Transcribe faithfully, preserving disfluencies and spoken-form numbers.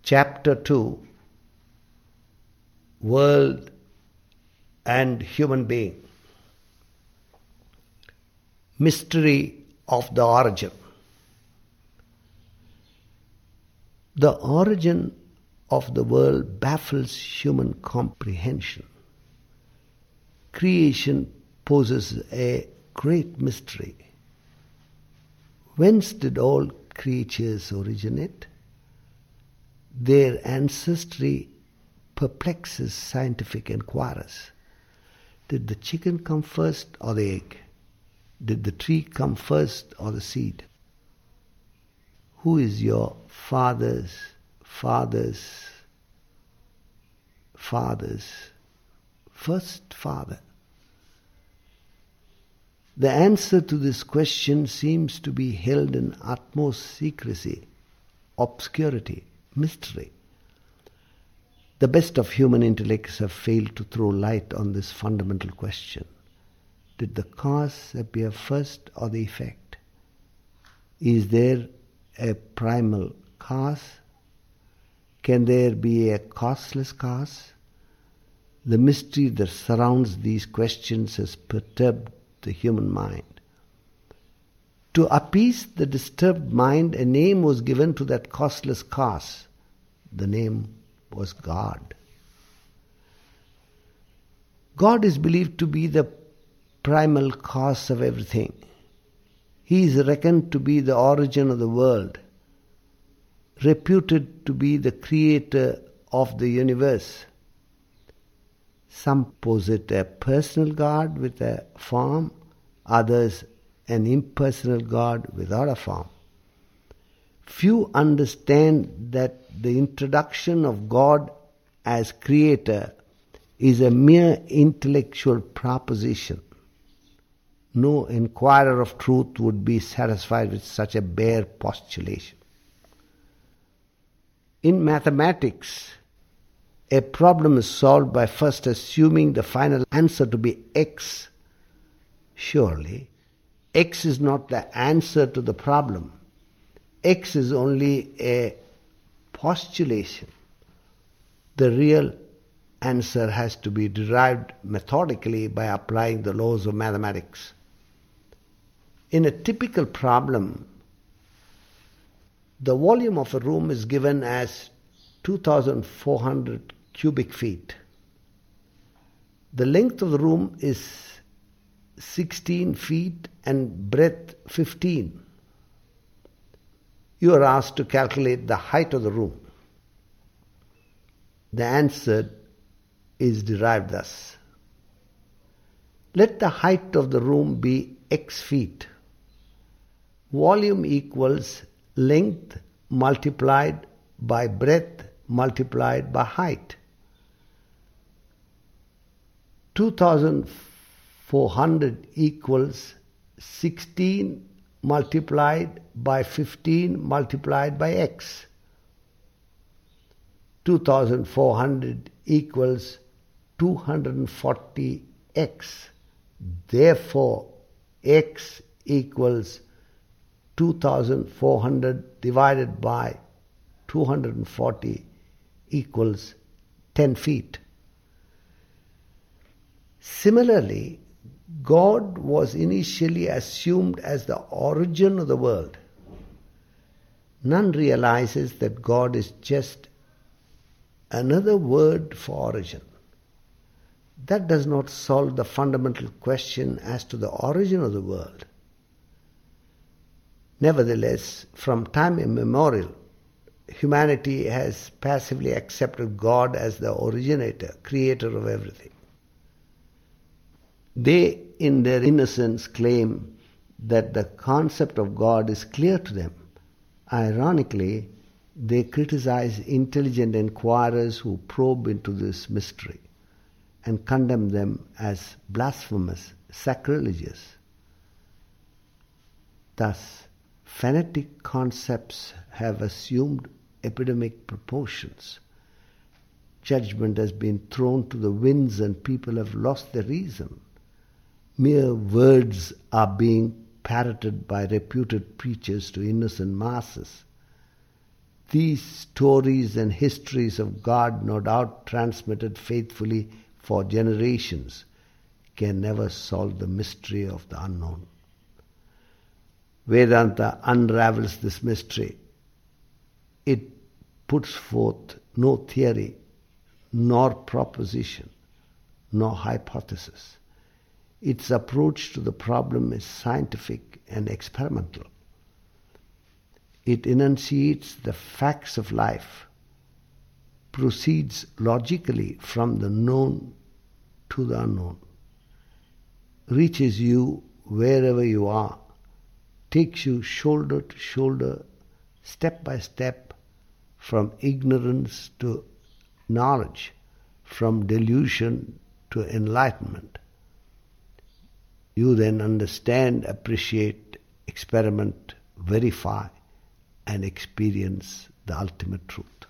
Chapter two, World and Human Being. Mystery of the origin. The origin of the world baffles human comprehension. Creation poses a great mystery. Whence did all creatures originate? Their ancestry perplexes scientific inquirers. Did the chicken come first or the egg? Did the tree come first or the seed? Who is your father's father's father's first father? The answer to this question seems to be held in utmost secrecy, obscurity, mystery. The best of human intellects have failed to throw light on this fundamental question. Did the cause appear first or the effect? Is there a primal cause? Can there be a causeless cause? The mystery that surrounds these questions has perturbed the human mind. To appease the disturbed mind, a name was given to that causeless cause. The name was God. God is believed to be the primal cause of everything. He is reckoned to be the origin of the world, reputed to be the creator of the universe. Some posit a personal God with a form, others an impersonal God without a form. Few understand that the introduction of God as creator is a mere intellectual proposition. No inquirer of truth would be satisfied with such a bare postulation. In mathematics, a problem is solved by first assuming the final answer to be x. Surely, x is not the answer to the problem. X is only a postulation. The real answer has to be derived methodically by applying the laws of mathematics. In a typical problem, the volume of a room is given as two thousand four hundred cubic feet. The length of the room is sixteen feet and breadth fifteen. You are asked to calculate the height of the room. The answer is derived thus. Let the height of the room be x feet. Volume equals length multiplied by breadth multiplied by height. two thousand four hundred equals sixteen multiplied by fifteen multiplied by x. two thousand four hundred equals two hundred forty x. Therefore, x equals two thousand four hundred divided by two hundred forty equals ten feet. Similarly, God was initially assumed as the origin of the world. None realizes that God is just another word for origin. That does not solve the fundamental question as to the origin of the world. Nevertheless, from time immemorial, humanity has passively accepted God as the originator, creator of everything. They, in their innocence, claim that the concept of God is clear to them. Ironically, they criticize intelligent inquirers who probe into this mystery and condemn them as blasphemous, sacrilegious. Thus, fanatic concepts have assumed epidemic proportions. Judgment has been thrown to the winds and people have lost their reason. Mere words are being parroted by reputed preachers to innocent masses. these stories and histories of God, no doubt transmitted faithfully for generations, can never solve the mystery of the unknown. Vedanta unravels this mystery. It puts forth no theory, nor proposition, nor hypothesis. Its approach to the problem is scientific and experimental. It enunciates the facts of life, proceeds logically from the known to the unknown, reaches you wherever you are, takes you shoulder to shoulder, step by step, from ignorance to knowledge, from delusion to enlightenment. You then understand, appreciate, experiment, verify, and experience the ultimate truth.